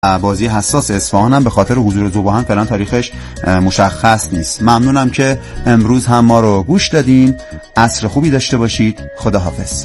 بازی حساس اصفهان هم به خاطر حضور ذوب‌آهن فعلا تاریخش مشخص نیست. ممنونم که امروز هم ما رو گوش دادین. عصر خوبی داشته باشید. خداحافظ.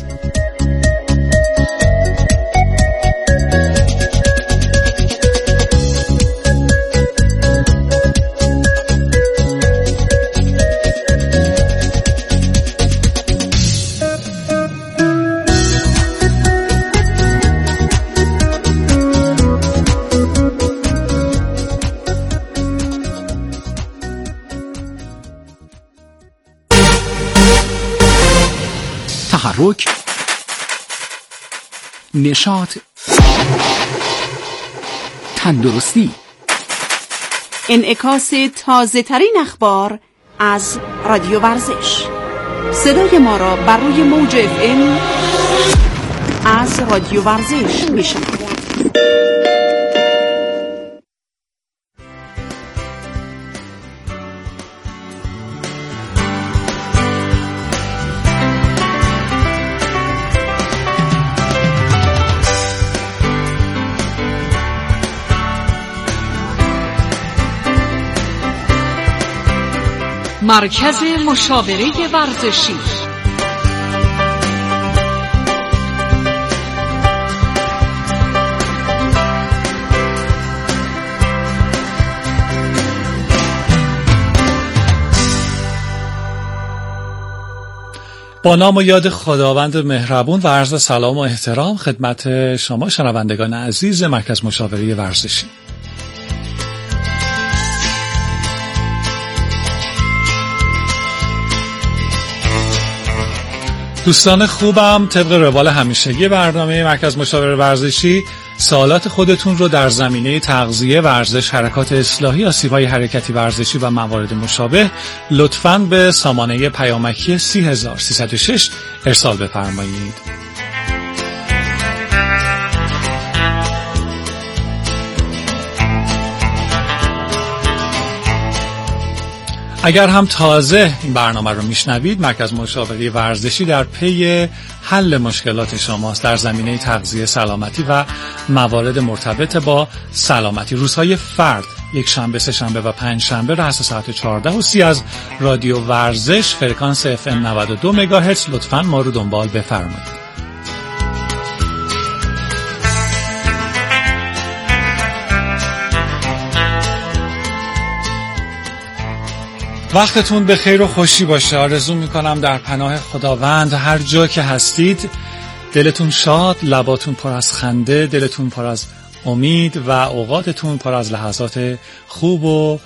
تحرک، نشاط، تندرستی، انعکاس تازه ترین اخبار از رادیو ورزش. صدای ما را بر روی موج FM از رادیو ورزش میشنوید. مرکز مشاوره ورزشی. با نام و یاد خداوند مهربون و عرض سلام و احترام خدمت شما شنوندگان عزیز مرکز مشاوره ورزشی. دوستان خوبم، طبق روال همیشگی برنامه مرکز مشاوره ورزشی سوالات خودتون رو در زمینه تغذیه، ورزش، حرکات اصلاحی، آسیب‌های حرکتی ورزشی و موارد مشابه لطفاً به سامانه پیامکی 30306 ارسال بفرمایید. اگر هم تازه این برنامه رو میشنوید، مرکز مشاوره ورزشی در پی حل مشکلات شماست در زمینه تغذیه، سلامتی و موارد مرتبط با سلامتی. روزهای فرد، یک شنبه، سه شنبه و پنج شنبه رأس ساعت 14:30 از رادیو ورزش فرکانس FM 92 مگاهرتز لطفاً ما رو دنبال بفرمایید. وقتتون به خیر و خوشی باشه. آرزو میکنم در پناه خداوند هر جا که هستید دلتون شاد، لباتون پر از خنده، دلتون پر از امید و اوقاتتون پر از لحظات خوب و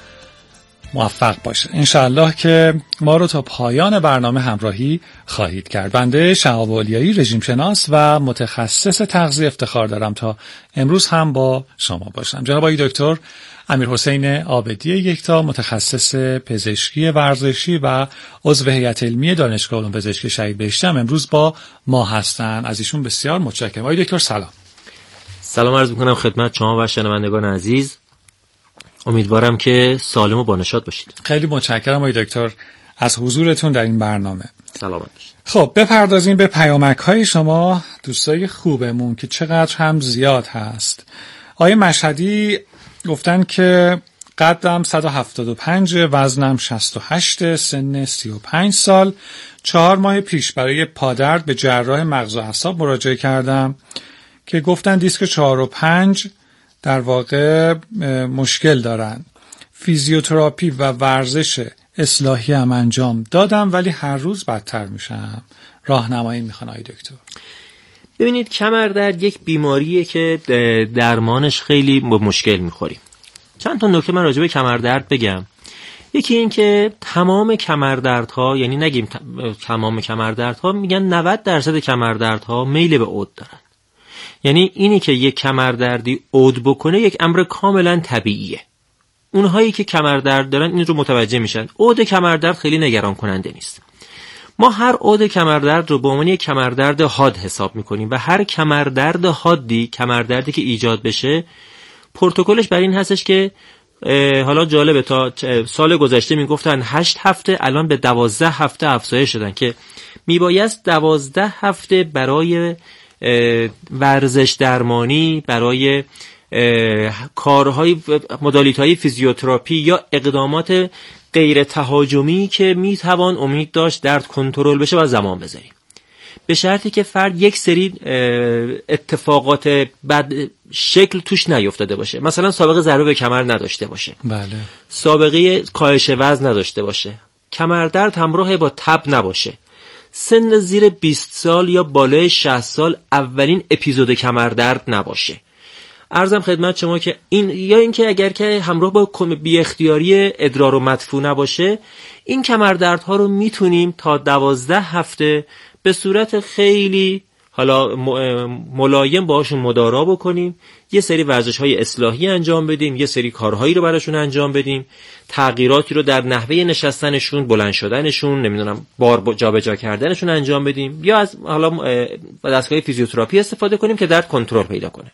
موفق باشه. انشاءالله که ما رو تا پایان برنامه همراهی خواهید کرد. بنده شهاب اولیایی، رژیم شناس و متخصص تغذیه، افتخار دارم تا امروز هم با شما باشم. جناب آقای دکتر امیرحسین عابدی یکتا، متخصص پزشکی ورزشی و عضو هیئت علمی دانشگاه علوم پزشکی شهید بهشتی هم امروز با ما هستن. از ایشون بسیار متشکرم. آقای دکتر سلام. سلام عرض می‌کنم خدمت شما و شنوندگان عزیز. امیدوارم که سالم و بانشاد باشید. خیلی متشکرم آقای دکتر از حضورتون در این برنامه. سلامت باشید. خب بپردازیم به پیامک‌های شما دوستای خوبمون که چقدر هم زیاد هست. آقای مشهدی گفتن که قدم 175، وزنم 68، سن 35 سال. 4 ماه پیش برای پادرد به جراح مغز و اعصاب مراجعه کردم که گفتن دیسک 4 و 5 در واقع مشکل دارن. فیزیوتراپی و ورزش اصلاحی هم انجام دادم ولی هر روز بدتر میشم. راهنمایی میخوان آقای دکتر. ببینید، کمردرد یک بیماریه که درمانش خیلی با مشکل میخوریم. چند تا نکته من راجع به کمردرد بگم. یکی این که تمام کمردردها، یعنی نگیم تمام کمردردها، میگن 90% کمردردها میل به عود دارن. یعنی اینی که یک کمردردی عود بکنه یک امر کاملا طبیعیه. اونهایی که کمردرد دارن این رو متوجه میشن. عود کمردرد خیلی نگران کننده نیست. ما هر عود کمردرد رو به عنوان یک کمردرد حاد حساب میکنیم و هر کمردرد حادی، کمردردی که ایجاد بشه، پروتکلش بر این هستش که حالا جالبه تا سال گذشته میگفتن 8 هفته، الان به 12 هفته افزایش شدن که میبایست 12 هفته برای ورزش درمانی، برای کارهای مدالیت‌های فیزیوتراپی یا اقدامات غیر تهاجمی که میتوان امید داشت درد کنترل بشه و زمان بذاریم، به شرطی که فرد یک سری اتفاقات بد شکل توش نیفتاده باشه. مثلا سابقه ضربه به کمر نداشته باشه، بله، سابقه کاهش وزن نداشته باشه، کمردرد همراه با تب نباشه، سن زیر 20 سال یا بالای 60 سال اولین اپیزود کمردرد نباشه. عرضم خدمت شما که این یا اینکه اگر که همراه با بی اختیاری ادرار و مدفوع نباشه، این کمردردها رو میتونیم تا 12 هفته به صورت خیلی حالا ملایم باهاشون مدارا بکنیم، یه سری ورزش‌های اصلاحی انجام بدیم، یه سری کارهایی رو براشون انجام بدیم، تغییراتی رو در نحوه نشستنشون، بلند شدنشون، نمیدونم بار جابجا کردنشون انجام بدیم، یا از حالا دستگاه فیزیوتراپی استفاده کنیم که درد کنترل پیدا کنه.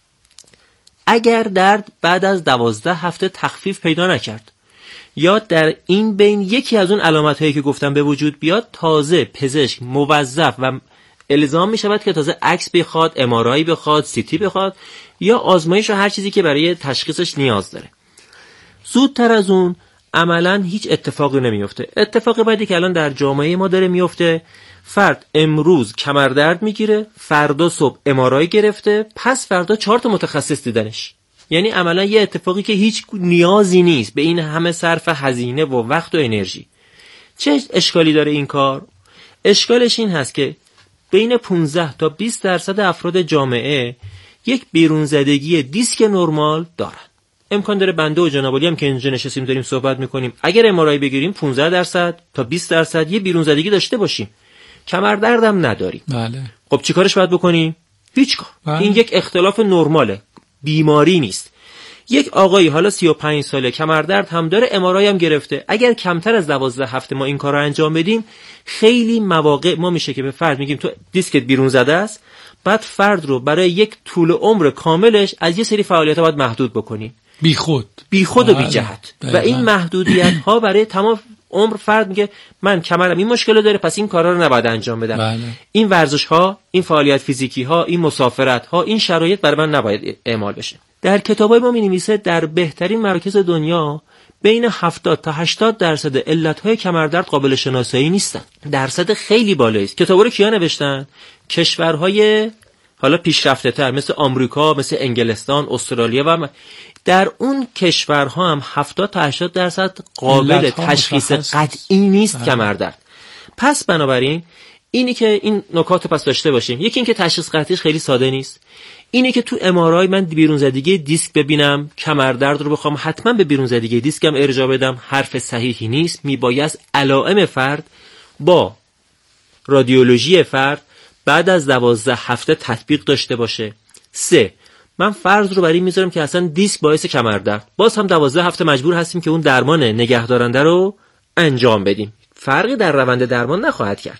اگر درد بعد از 12 هفته تخفیف پیدا نکرد یا در این بین یکی از اون علامت‌هایی که گفتم به وجود بیاد، تازه پزشک موظف و الزام می شود که تازه عکس بخواد، ام‌آرآی بخواد، CT بخواد یا آزمایش و هر چیزی که برای تشخیصش نیاز داره. زودتر از اون عملاً هیچ اتفاقی نمیفته. اتفاق بعدی که الان در جامعه ما داره میفته، فرد امروز کمردرد میگیره، فردا صبح ام‌آرآی گرفته، پس فردا 4 تا متخصص دیدنش. یعنی عملاً یه اتفاقی که هیچ نیازی نیست به این همه صرف هزینه و وقت و انرژی. چه اشکالی داره این کار؟ اشکالش این هست که بین 15 تا 20% افراد جامعه یک بیرون زدگی دیسک نرمال دارن. امکان داره بنده و جناب علی هم که اینجا نشستیم داریم صحبت میکنیم، اگر ام‌آرآی بگیریم 15% تا 20% یه بیرون زدگی داشته باشیم، کمردردم نداریم. بله. خب چیکارش باید بکنیم؟ هیچ کار. بله. این یک اختلاف نرماله، بیماری نیست. یک آقایی حالا 35 ساله کمردرد هم داره، ام‌آرآی هم گرفته، اگر کمتر از 12 هفته ما این کار رو انجام بدیم، خیلی مواقع ما میشه که به فرد میگیم تو دیسکت بیرون زده است، بعد فرد رو برای یک طول عمر کاملش از یه سری فعالیت‌ها باید محدود بکنیم، بیخود و بی جهت. و این محدودیت‌ها برای تمام عمر فرد میگه من کمرم این مشکل داره، پس این کارا رو نباید انجام بدم. بله. این ورزش‌ها، این فعالیت فیزیکی‌ها، این مسافرت‌ها، این شرایط برای من نباید اعمال بشه. در کتابای ما می‌نویسه در بهترین مراکز دنیا بین 70 تا 80% علت‌های کمردرد قابل شناسایی نیستن. درصد خیلی بالایی است. کتابا رو کیا نوشتن؟ کشورهای حالا پیشرفته‌تر مثل آمریکا، مثل انگلستان، استرالیا و در اون کشورها هم 70 تا 80% قابل تشخیص قطعی نیست کمردرد. پس بنابراین اینی که این نکات پس داشته باشیم، یکی این که تشخیص قطعیش خیلی ساده نیست، اینه که تو ام‌آرآی من بیرون زدگی دیسک ببینم، کمردرد رو بخوام حتما به بیرون زدگی دیسکم ارجاع بدم، حرف صحیحی نیست. میبایست علائم فرد با رادیولوژی فرد بعد از 12 هفته تطبیق داشته باشه. 3. من فرض رو برای میذارم که اصلا دیسک باعث کمردرد، باز هم 12 هفته مجبور هستیم که اون درمان نگهدارنده رو انجام بدیم. فرقی در روند درمان نخواهد کرد.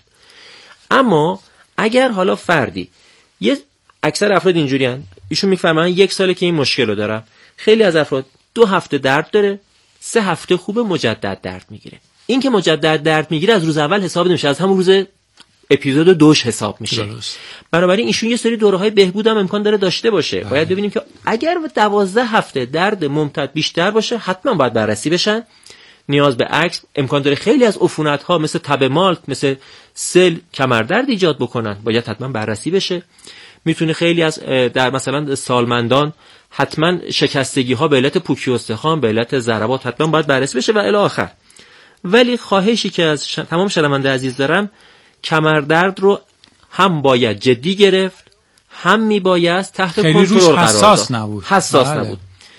اما اگر حالا فردی، یه اکثر افراد اینجوریان، ایشون میفرماین 1 ساله که این مشکل رو دارم، خیلی از افراد 2 هفته درد داره، 3 هفته خوبه، مجدد درد میگیره. این که مجدد درد میگیره از روز اول حساب نمیشه، از همون روز اپیزود 2 حساب میشه. بنابراین ایشون یه سری دوره‌های بهبود هم امکان داره داشته باشه. باید ببینیم که اگر 12 هفته درد ممتد بیشتر باشه حتما باید بررسی بشن، نیاز به عکس، امکان داره خیلی از عفونت‌ها مثل تب مالت، مثل سل کمردرد ایجاد بکنن، باید حتما بررسی بشه. میتونه خیلی از در مثلا سالمندان حتما شکستگی‌ها به علت پوکی استخوان، به علت ضربات حتما باید بررسی بشه و الی آخر. ولی خواهشی که از تمام شنونده عزیز دارم، کمردرد رو هم باید جدی گرفت، هم میبایست تحت کنترل قرار داد. حساس نبود.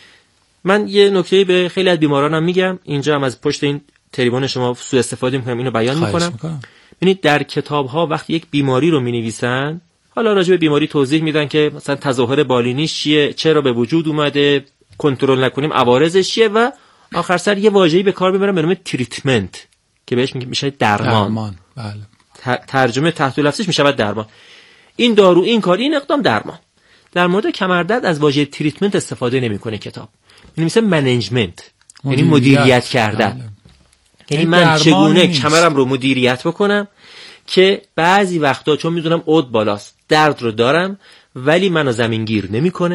من یه نکته به خیلی از بیمارانم میگم، اینجا هم از پشت این تریبون شما سوء استفاده میکنم، اینو بیان میکنم. ببینید در کتاب‌ها وقتی یک بیماری رو مینویسن، حالا راجع به بیماری توضیح میدن که مثلا تظاهر بالینیش چیه، چرا به وجود اومده، کنترل نکنیم عوارضش چیه و آخر سر یه واژه‌ای به کار میبرن به نام تریتمنت که بهش میشه درمان. بله. ترجمه تحت لفظش میشه درمان. این دارو، این کار، این اقدام درمان. در مورد کمردرد از واژه تریتمنت استفاده نمیکنه کتاب. می‌نویسه منیجمنت، یعنی مدیریت کردن. بله. یعنی من چگونه کمرم رو مدیریت بکنم که بعضی وقتا چون میدونم عود بالاست، درد رو دارم ولی منو زمینگیر نمیکنه،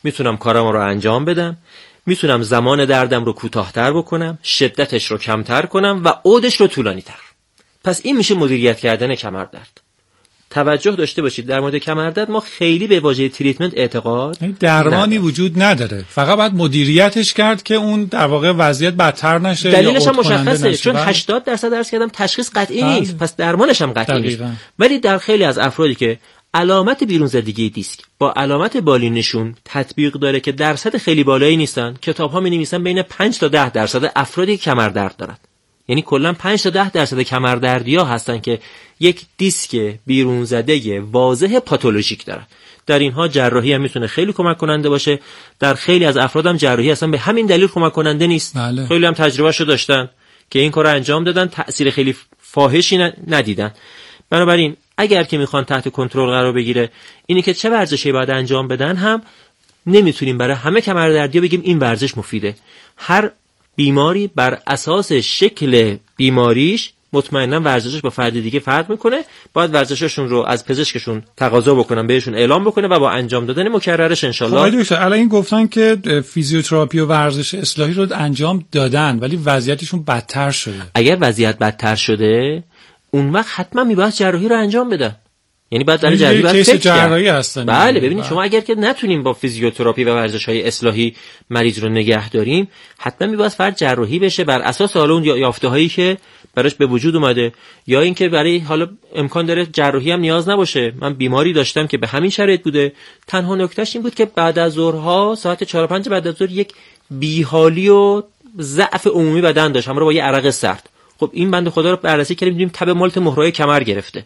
میتونم کارم رو انجام بدم، میتونم زمان دردم رو کوتاه‌تر بکنم، شدتش رو کمتر کنم و عودش رو طولانی‌تر. پس این میشه مدیریت کردن کمردرد. توجه داشته باشید در مورد کمردرد ما خیلی به واژه تریتمنت اعتقاد درمانی وجود نداره، فقط باید مدیریتش کرد که اون در واقع وضعیت بدتر نشه. دلیلش هم مشخصه، چون 80% درس کردم تشخیص قطعی نیست، پس درمانش هم قطعی نیست. ولی در خیلی از افرادی که علامت بیرون زدگی دیسک با علامت بالینشون تطبیق داره که درصد خیلی بالایی نیستن، کتاب‌ها می‌نویسن بین 5 تا 10% افرادی که کمردرد دارن، یعنی کلا 5 تا 10% کمردردی‌ها هستن که یک دیسک بیرون زده واضح پاتولوژیک دارن. در اینها جراحی هم میتونه خیلی کمک کننده باشه. در خیلی از افراد هم جراحی اصلا به همین دلیل کمک کننده نیست. بله. خیلی هم تجربهشو داشتن که این کارو انجام دادن، تأثیر خیلی فاحشی ندیدن. بنابراین اگر که میخوان تحت کنترل قرار بگیره، اینی که چه ورزشی باید انجام بدن هم نمیتونیم برای همه کمردردیا بگیم این ورزش مفیده. هر بیماری بر اساس شکل بیماریش مطمئنا ورزشش با فرد دیگه فرق میکنه. باید ورزششون رو از پزشکشون تقاضا بکنن، بهشون اعلام بکنه و با انجام دادن مکررش انشالله. خب الان این گفتن که فیزیوتراپی و ورزش اصلاحی رو انجام دادن ولی وضعیتشون بدتر شده. اگر وضعیت بدتر شده اون وقت حتما میباید جراحی رو انجام بدن. یعنی بعد در جراحی باید فکر جراحی هستن. بله ببینید شما اگر که نتونیم با فیزیوتراپی و ورزش‌های اصلاحی مریض رو نگه داریم، حتما میباید فرد جراحی بشه بر اساس حالا اون یافته‌هایی که براش به وجود اومده، یا اینکه برای حالا امکان داره جراحی هم نیاز نباشه. من بیماری داشتم که به همین شرایط بوده، تنها نکتهش این بود که بعد از ظهرها ساعت 4 5 بعد از ظهر یک بیحالی و ضعف عمومی بدن داشت همراه با یه عرق سرد. خب این بنده خدا رو بررسی کردیم، دیدیم تب مالت مهرای کمر گرفته.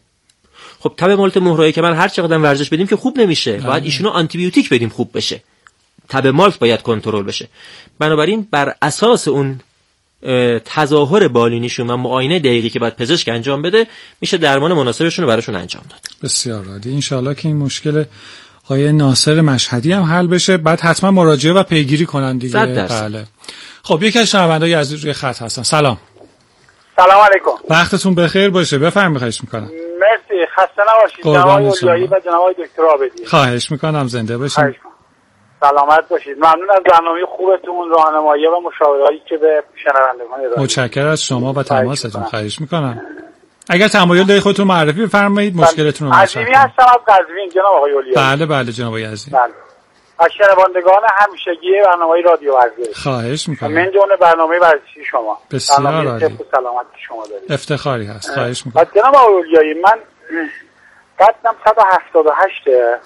خب تب مالت مهرای کمر هر چقدر ورزش بدیم که خوب نمیشه، باید ایشونو آنتی بیوتیک بدیم خوب بشه. تب مالت باید کنترل بشه. بنابراین بر اساس اون تظاهر بالینیشون و معاینه دقیقی که باید پزشک انجام بده میشه درمان مناسبشون رو براشون انجام داد. بسیار عالی. ان شاءالله که این مشکل آقای ناصر مشهدی هم حل بشه. بعد حتما مراجعه و پیگیری کنن دیگه. بله. خب یکی از شنونده‌های عزیز روی خط هستن. سلام علیکم. وقتتون بخیر باشه. بفرمایید. خواهش میکنم. مرسی. خسته نباشید جناب اولیایی و جناب دکتر عابدی. خواهش میکنم. زنده باشید. سلامت باشید. ممنون از برنامه خوبتون، راهنمایی و مشاورهایی که به شنوندگان ارائه میدید. متشکرم از شما و تماستون. خواهش میکنم. اگر تمایل دارید خودتون معرفی بفرمایید، مشکلتون رو مطرح کنید. عزیزی هستم از قزوین جناب آقای اولیایی. بله جناب آقای عزیز. از شنوندگان همیشگی برنامه رادیو ورزش. خواهش میکنم. من جون برنامه ورزشی شما. بسیار عالی. سلامتی شما دارید. افتخاری هست. خواهش میکنم. جناب آقای اولیایی من قدم 178.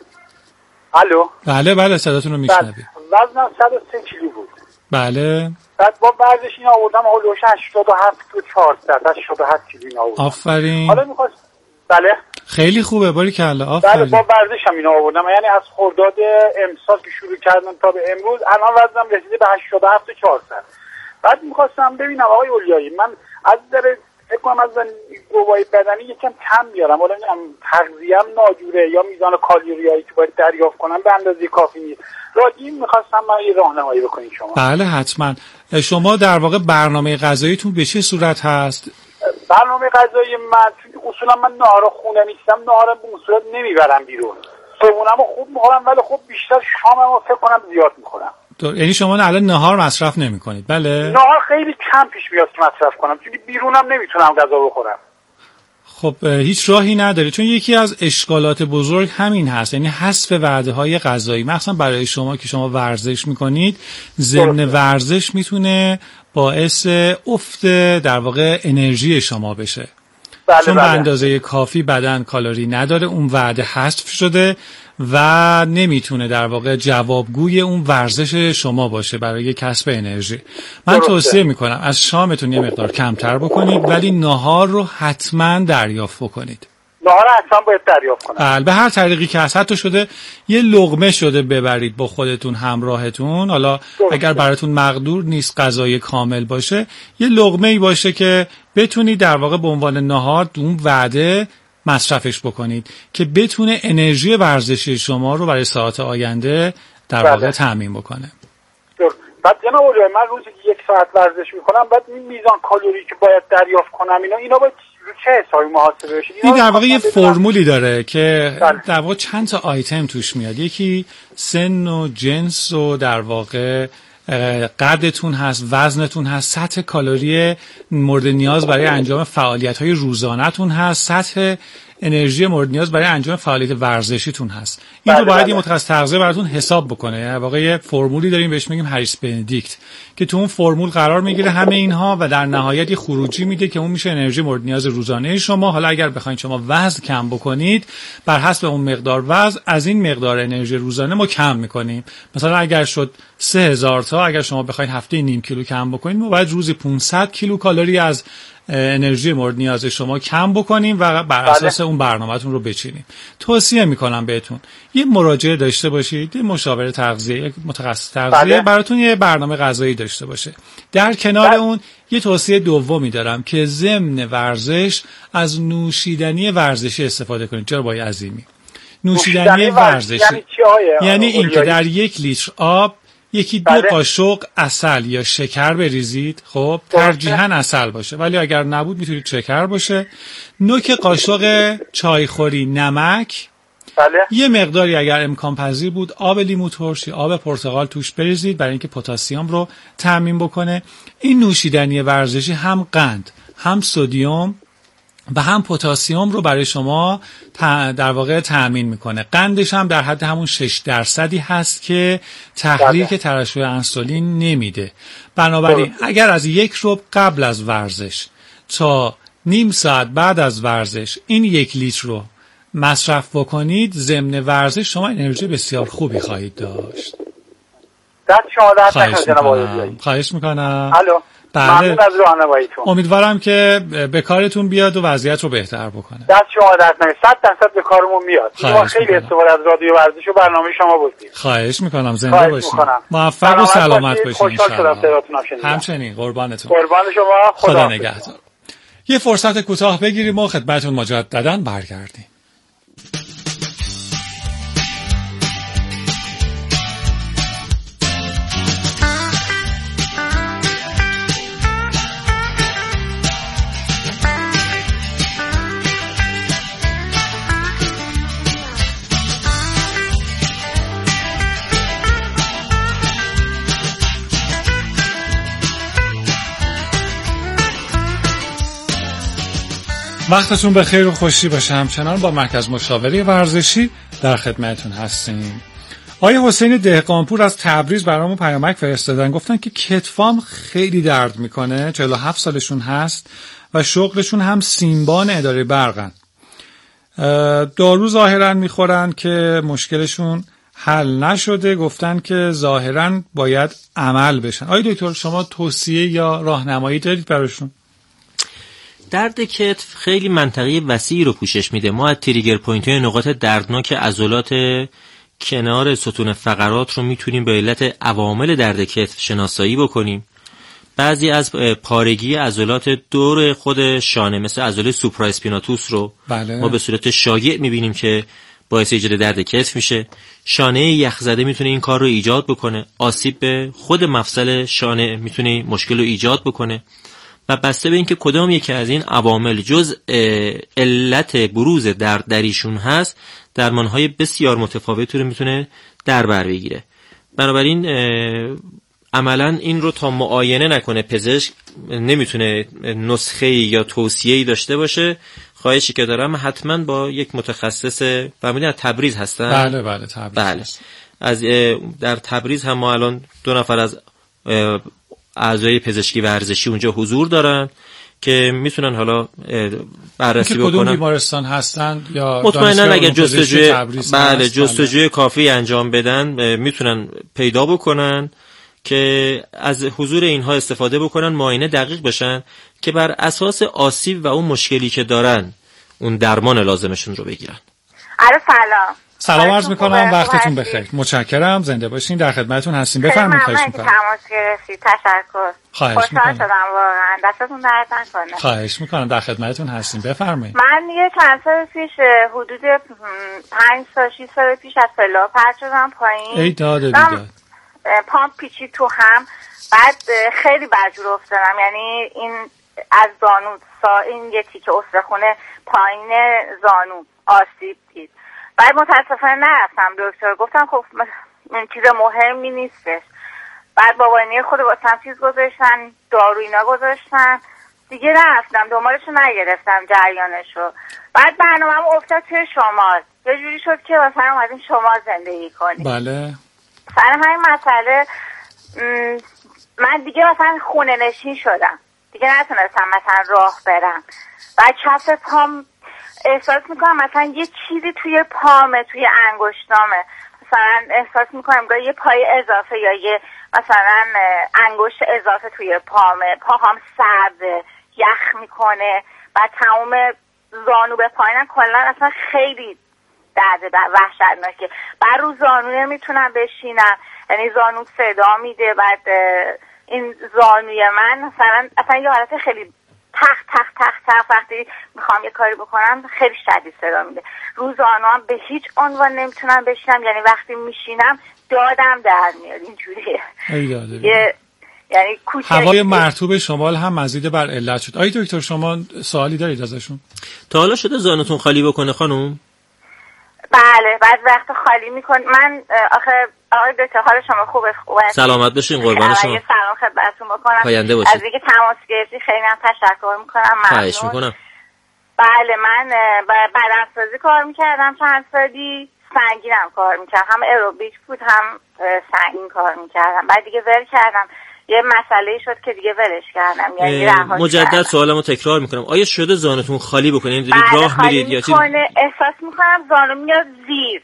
الو. بله صداتون رو میشنویم. وزنم 103 کیلو بود. بله. بعد با ورزش این آوردم هولوش 87 تا 400 87 کیلو این آوردم. آفرین. حالا می‌خواست بله خیلی خوبه باریکلا. آفرین. بله با ورزش هم اینا آوردم، یعنی از خرداد امسال که شروع کردم تا به امروز الان وزنم رسیده به 87 تا 400. بعد می‌خواستم ببینم آقای اولیایی من از نظر فکر کنم از قوای بدنی یکم کم بیارم، حالا نمیدونم تغذیه‌ام ناجوره یا میزان کالریایی که باید دریافت کنم به اندازه کافی نیست. راجی می‌خواستم من یه راهنمایی بکنید شما. بله حتما. شما در واقع برنامه غذاییتون به چه صورت هست؟ برنامه غذایی من چون اصولا من نهار خونه نیستم، نهارم به اون صورت نمیبرم بیرون. صبحونمو خوب می‌خورم ولی خب بیشتر شاممو فکر کنم زیاد می‌خورم. یعنی شما الان نهار مصرف نمی‌کنید؟ بله. نهار خیلی کم پیش میاد که مصرف کنم چون بیرونم نمیتونم غذا بخورم. خب هیچ راهی نداره، چون یکی از اشکالات بزرگ همین هست، یعنی حذف وعده‌های غذایی، مخصوصا برای شما که شما ورزش میکنید. ضمن ورزش میتونه باعث افت در واقع انرژی شما بشه. چون به اندازه کافی بدن کالری نداره، اون وعده حذف شده و نمیتونه در واقع جوابگوی اون ورزش شما باشه برای کسب انرژی. من توصیه میکنم از شامتون یه مقدار کمتر بکنید ولی نهار رو حتما دریافت بکنید. نهار حتما باید دریافت کنم. به هر طریقی که هست، حتی شده یه لقمه شده ببرید با خودتون همراهتون. حالا اگر براتون مقدور نیست غذای کامل باشه، یه لقمه‌ای باشه که بتونید در واقع به عنوان نهار اون وعده مصرفش بکنید که بتونه انرژی ورزشی شما رو برای ساعت آینده در واقع تامین بکنه. بعد جناب اولیایی من روزی که 1 ساعت ورزش میکنم بعد این میزان کالری که باید دریافت کنم اینا باید چه حسابی محاسبه بشه؟ این در واقع یه فرمولی داره که در واقع چند تا آیتم توش میاد. یکی سن و جنس و در واقع قدتون هست، وزنتون هست، سطح کالری مورد نیاز برای انجام فعالیت‌های روزانه‌تون هست، سطح انرژی مورد نیاز برای انجام فعالیت ورزشیتون هست. این رو باید یه متخصص تغذیه براتون حساب بکنه. در واقع یه فرمولی داریم بهش میگیم هریس بندیکت که تو اون فرمول قرار میگیره همه اینها و در نهایت یه خروجی میده که اون میشه انرژی مورد نیاز روزانه شما. حالا اگر بخواید شما وزن کم بکنید، بر حسب اون مقدار وزن از این مقدار انرژی روزانه ما کم میکنیم. مثلا اگر شد 3000 تا، اگر شما بخواید هفته نیم کیلو کم بکنید، ما باید روزی 500 کیلو کالری از انرژی مورد نیاز شما کم بکنیم و بر اساس اون برنامه‌تون رو بچینیم. توصیه میکنم بهتون یه مراجعه داشته باشید، یه مشاور تغذیه، یک متخصص تغذیه براتون یه برنامه غذایی داشته باشه. در کنار اون یه توصیه دومی دارم که ضمن ورزش از نوشیدنی ورزشی استفاده کنید. جناب آقای عظیمی، نوشیدنی ورزشی یعنی اینکه در 1 لیتر آب یکی 2 قاشق عسل یا شکر بریزید. خب ترجیحاً عسل باشه، ولی اگر نبود میتونید شکر باشه. نوک قاشق چایخوری نمک، یه مقداری اگر امکان پذیر بود آب لیمو ترش یا آب پرتقال توش بریزید برای اینکه پتاسیم رو تامین بکنه. این نوشیدنی ورزشی هم قند، هم سدیم و هم پتاسیم رو برای شما در واقع تأمین میکنه. قندش هم در حد همون 6% هست که تحریک ترشح انسولین نمیده. بنابراین اگر از 1 ربع قبل از ورزش تا نیم ساعت بعد از ورزش این 1 لیتر رو مصرف بکنید، ضمن ورزش شما انرژی بسیار خوبی خواهید داشت. دست شما درد نکنه جناب آقای. خواهش میکنم. الو. ممنون از راهنماییتون. امیدوارم که به کارتون بیاد و وضعیت رو بهتر بکنه. دست شما درد نکنه. 100% به کارمون میاد. ما خیلی استفاده از رادیو ورزش و برنامه شما بودیم. خواهش میکنم. زنده باشین. موفق و سلامت باشین. خوشحال شدم صداتون رو شنیدم. همچنین. قربانتون. قربان شما. خدا نگهدار. یه فرصت کوتاه بگیریم و خدمتتون مجددا برگردیم. وقتتون بخیر و خوشی باشه. همچنان با مرکز مشاوره ورزشی در خدمتتون هستیم. آقای حسین دهقانپور از تبریز برامون پیامک فرستادن، گفتن که کتفام خیلی درد میکنه، 47 سالشون هست و شغلشون هم سیمبان اداره برقن. دارو ظاهرا میخورن که مشکلشون حل نشده، گفتن که ظاهرا باید عمل بشن. آقای دکتر شما توصیه یا راهنمایی دارید براشون؟ درد کتف خیلی منطقه وسیعی رو پوشش میده. ما از تریگر پوینت های نقاط دردناک عضلات کنار ستون فقرات رو میتونیم به علت عوامل درد کتف شناسایی بکنیم. بعضی از پارگی عضلات دور خود شانه مثل عضله سوپرا اسپیناتوس رو ما به صورت شایع میبینیم که باعث ایجاد درد کتف میشه. شانه یخزده میتونه این کار رو ایجاد بکنه. آسیب به خود مفصل شانه میتونه مشکل رو ایجاد بکنه. و بسته به اینکه کدام یکی از این عوامل جز علت بروز درد در ایشون هست، درمانهای بسیار متفاوتی رو میتونه در بر بگیره. بنابراین عملا این رو تا معاینه نکنه پزشک نمیتونه نسخه یا توصیه‌ای داشته باشه. خواهشی که دارم حتما با یک متخصص فهمیدین از تبریز هستن؟ بله تبریز. بله. از در تبریز هم ما الان 2 نفر از اعضای پزشکی ورزشی اونجا حضور دارن که میتونن حالا بررسی بکنن کدوم بیمارستان هستن یا مطمئنا اگر جستجوی کافی انجام بدن میتونن پیدا بکنن که از حضور اینها استفاده بکنن، معاینه دقیق بشن که بر اساس آسیب و اون مشکلی که دارن اون درمان لازمشون رو بگیرن. سلام عرض میکنم، وقتتون بخیر. متشکرم، زنده باشین، در خدمتتون هستیم. بفرمایید. خواهش میکنم. تماس گرفتید، تشکر. خواهش میکنم. شدم واقعا، دستتون درد نکنه. خواهش میکنم، در خدمتتون هستیم. بفرمایید. من یه چند سال پیش حدود 5 تا 6 سال پیش از فلا پرت شدم پایین. ای داده بیداد. پامپ پیچید تو هم، بعد خیلی برجور افتادم. یعنی این از زانو این یه تیکه استخونه پایین زانو آسیب دید. بعد متاسفانه نرفتم دکتر، گفتم خب این چیز مهمی نیستش. بعد باباینی خود واسم چیز گذاشتن، دارو اینا گذاشتن، دیگه نرفتم دنبالشو نگرفتم جریانشو. بعد برنامه‌ام افتاد توی شمال، یه جوری شد که مثلا اومدیم شمال زندگی کنیم. بله. سر همین مسئله من دیگه مثلا خونه نشین شدم، دیگه نتونستم مثلا راه برم. بعد کف پام احساس میکنم مثلا یه چیزی توی پامه، توی انگشتامه، مثلا احساس میکنم یه پای اضافه یا یه مثلا انگشت اضافه توی پامه، پاهام سرده، یخ میکنه. بعد تمام زانو به پایینم کلا اصلا خیلی درد وحشتناکه. بعد رو زانو نمیتونم بشینم، یعنی زانو صدا میده. بعد این زانوی من مثلا اصلا یه حالت خیلی تخ تخ تخ تخ وقتی میخوام یه کاری بکنم خیلی شدید صدا میده. رو زانو هم به هیچ عنوان نمیتونم بشینم، یعنی وقتی میشینم دادم در میاد اینجوریه. یعنی هوای مرطوب شمال هم مزید بر علت شد. آی دکتر شما سوالی دارید ازشون؟ تا حالا شده زانوتون خالی بکنه خانم؟ بله بعد وقت خالی میکن. من آقای دکتر حال شما خوبه؟ سلامت بشین قربان شما. سلام خدمتتون بکنم. پاینده باشید. از اینکه تماس گرفتی خیلی هم تشکر میکنم. خواهش میکنم. بله من بدنسازی کار میکردم چند سالی، سنگینم کار میکردم، هم ایروبیک بود هم سنگین کار میکردم. بعد دیگه ول کردم، یه مسئله شد که دیگه ولش کردم. یعنی مجدد سوالمو تکرار میکنم، آیا شده زانوتون خالی بکنید؟ دارید راه میرید یا چی؟ احساس میکنم زانو میاد زیر،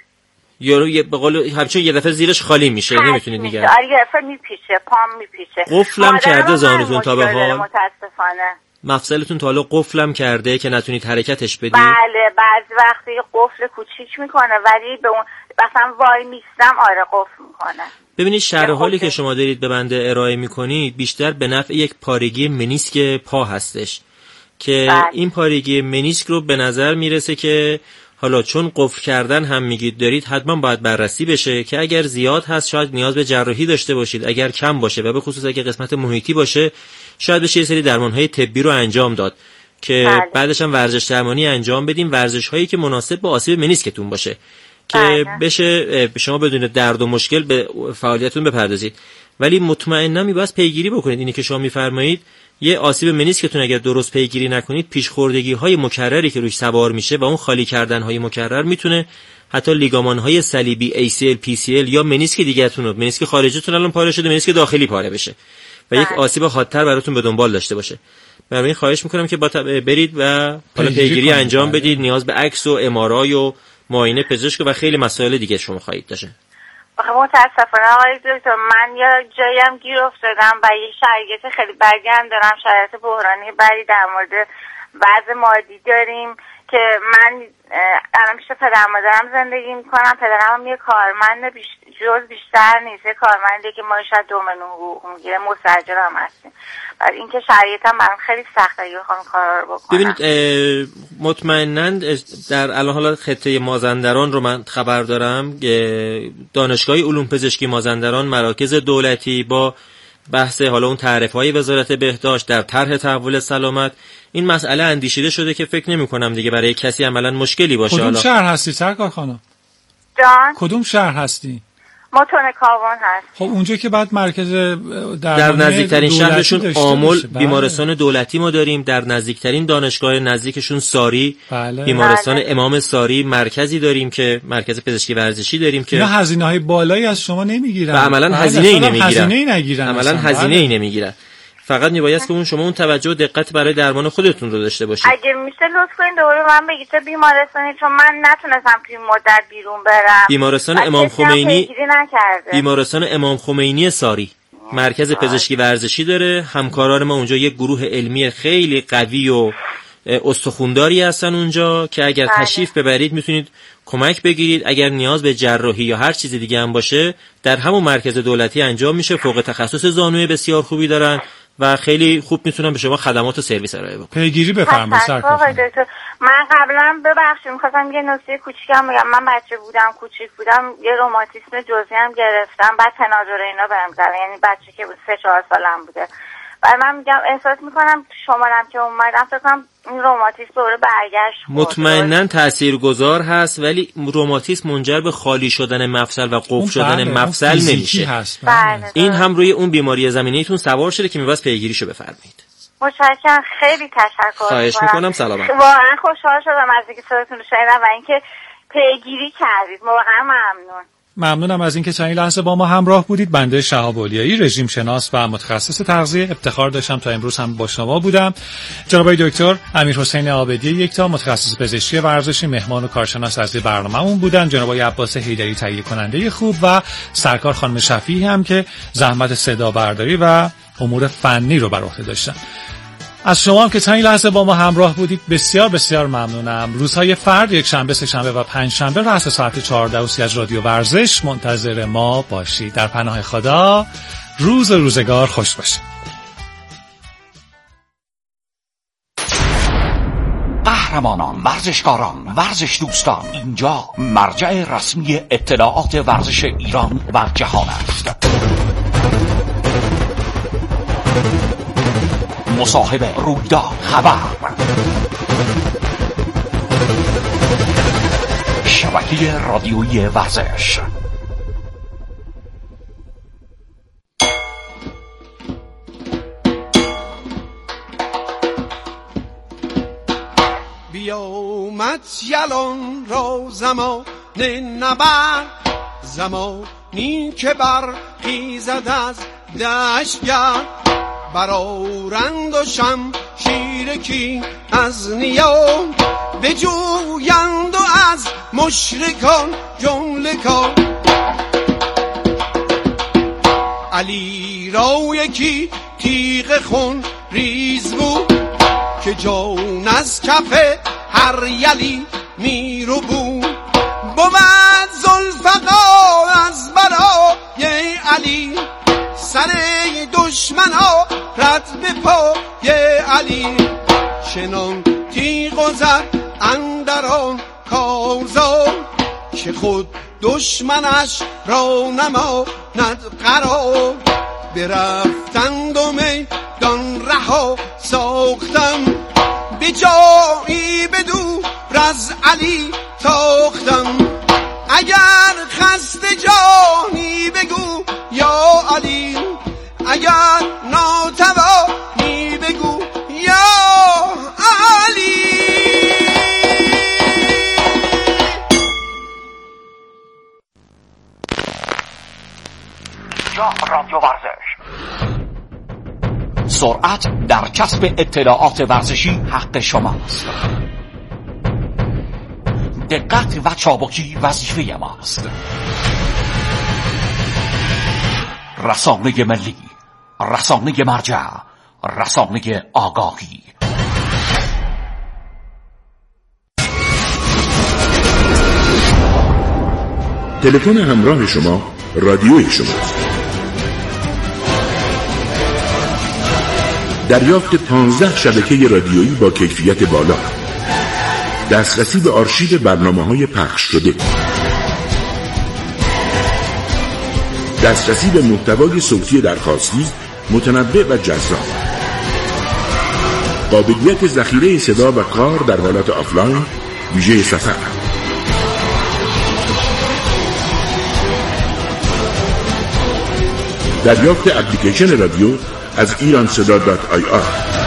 یا به قول همچون یه دفعه زیرش خالی میشه، نمیتونید نگه. آره یه دفعه میپیچه، پام میپیچه. قفلم کرده زانوتون تا به حال؟ متاسفانه مفصلتون تا حالا قفلم کرده که نتونید حرکتش بدید؟ بله بعضی وقتی قفل کوچیک میکنه ولی به اون مثلا وای میستم آره قفل میکنه. ببینید شرح حالی که شما دارید به بنده ارائه میکنید بیشتر به نفع یک پارگی منیسک پا هستش که این پارگی منیسک رو به نظر میرسه که حالا چون قفل کردن هم میگید دارید حتما باید بررسی بشه که اگر زیاد هست شاید نیاز به جراحی داشته باشید، اگر کم باشه و به خصوص اگر قسمت محیطی باشه شاید بشه یه سری درمانهای طبی رو انجام داد که بعدش هم ورزش درمانی انجام بدیم، ورزش‌هایی که مناسب با آسیب منیسکتون باشه که بشه شما بدون درد و مشکل به فعالیتتون بپردازید. ولی مطمئنا میباید پیگیری بکنید. اینی که شما میفرمایید یه آسیب منیسکتون اگر درست پیگیری نکنید پیشخوردگی‌های مکرری که روش سوار میشه و اون خالی کردن‌های مکرر میتونه حتی لیگامان‌های صلیبی ACL PCL یا منیسک دیگه‌تون رو، منیسک خارجیتون الان پاره شده، منیسک داخلی پاره بشه و یک آسیب حادتر براتون به دنبال داشته باشه. برای خواهش میکنم که برید و حالا پیگیری انجام بدید. نیاز به عکس و MRI و معاینه پزشک و خیلی مسائل دیگه شما خواهید داشت. متاسفانه آقای دکتر من یا جایم گیر افتادم و یه شرایط خیلی بدی هم دارم، شرایط بحرانی بدی در مورد وضع مادی داریم که من الان پیش پدر مادرم زندگی میکنم. پدرم هم یه کارمند جز بیشتر نیست، یه کارمندی که ما شاید 2 میلیون حقوق میگیره، مستاجر هم هستیم. بعد اینکه شرایطم برام خیلی سخته اگه بخوام کارا رو بکنم. ببینید مطمئناً در الان حالا خطه مازندران رو من خبر دارم، دانشگاه علوم پزشکی مازندران مراکز دولتی با بحث حالا اون تعرفه‌های وزارت بهداشت در طرح تحول سلامت این مسئله اندیشیده شده که فکر نمی‌کنم دیگه برای کسی عملاً مشکلی باشه. کدوم شهر هستی سرکار خانم؟ جان کدوم شهر هستی؟ متون کاوان هست. خب اونجا که بعد مرکز در نزدیکترین شهرشون آمل بیمارستان دولتی ما داریم، در نزدیکترین دانشگاه نزدیکشون ساری بیمارستان امام ساری مرکزی داریم که مرکز پزشکی ورزشی داریم که اینا هزینه‌های بالایی از شما نمیگیرن و عملاً هزینه‌ای نمیگیرن. عملاً هزینه‌ای نمیگیرن. فقط میباید که شما توجه و دقت برای درمان خودتون رو داشته باشید. اگه میشه لطف کنید دوباره من بگید چه بیمارستانی، چون من نتونستم توی مدت بیرون برم. بیمارستان امام خمینی، بیمارستان امام خمینی ساری مرکز پزشکی ورزشی داره. همکاران ما اونجا یک گروه علمی خیلی قوی و استخونداری هستن اونجا که اگر تشریف ببرید میتونید کمک بگیرید. اگر نیاز به جراحی یا هر چیز دیگه هم باشه در همون مرکز دولتی انجام میشه. فوق تخصص زانوی بسیار خوبی دارن و خیلی خوب میتونم به شما خدمات و سرویس ارائه بدم. پیگیری بفرمایید سرکار خانم. من قبلا ببخشید می‌خواستم یه نکته کوچیکم بگم. من بچه بودم، کوچیک بودم، یه روماتیسم جزئی هم گرفتم، بعد تنادور اینا بهم زدن، یعنی بچه که 3-4 سالم بوده. و من میگم احساس میکنم شمالم که اومدم فکر کنم این روماتیسم دوره برگشت. مطمئناً تاثیرگذار هست، ولی روماتیسم منجر به خالی شدن مفصل و قفل شدن مفصل نمیشه. این هم روی اون بیماری زمینیتون سوار شده که می‌باید پیگیریشو بفرمایید. متشکرم، خیلی تشکر. خواهش میکنم. سلامت. واقعا خوشحال شدم از اینکه صداتون رو شنیدم و اینکه پیگیری کردید. واقعا ممنون. ممنونم از اینکه چند لحظه با ما همراه بودید. بنده شهاب اولیایی، رژیم شناس و متخصص تغذیه، افتخار داشتم تا امروز هم با شما بودم. جناب دکتر امیرحسین عابدی یکتا، متخصص پزشکی ورزشی، مهمان و کارشناس از برنامه‌مون بودن. جناب عباس حیدری، تهیه کننده خوب، و سرکار خانم شفیعی هم که زحمت صدا برداری و امور فنی رو بر عهده داشتن. از شما هم که چند لحظه با ما همراه بودید بسیار بسیار ممنونم. روزهای فرد، یک شنبه، سه شنبه و پنج شنبه رأس ساعت 14:30 از رادیو ورزش منتظر ما باشید. در پناه خدا، روز و روزگار خوش باشید. قهرمانان، ورزشکاران، ورزش دوستان، اینجا مرجع رسمی اطلاعات ورزش ایران و جهان است. مصاحبه، رویداد، خبر، شبکه رادیویی ورزش. بیامد یلان را زمان نبرد، زمانی که برخیزد از دشتگرد، برآرند و شمشیر کین از نیام، بجویند و از مشرکان جمله کان. علی را یکی تیغ خون ریز بود، که جان از کف هر یلی میرو بود. بود ذوالفقار از برای علی، سر دشمن ها رد به پای علی. چنان تیغ و زد اندران کارزار، که خود دشمنش را نماند قرار. برفتند و میدان رها ساختم، به جایی بدو از علی تاختم. اگر خسته جانی بگو یا علی، اگر ناتوانی بگو یا علی. رادیو ورزش. سرعت در کسب اطلاعات ورزشی حق شماست. دقت و چابکی وظیفه ماست. رسانه ملی، رسانه مرجع، رسانه آگاهی. تلفن همراه شما رادیوی شماست. دریافت 15 شبکه رادیویی با کیفیت بالا، دسترسی به آرشیو برنامه‌های پخش شده، دسترسی به محتوای صوتی درخواستی متنوع و جذاب، قابلیت ذخیره صدا و کار در حالت آفلاین ویژه سفر، دریافت اپلیکیشن رادیو از ایرانصدا.ir،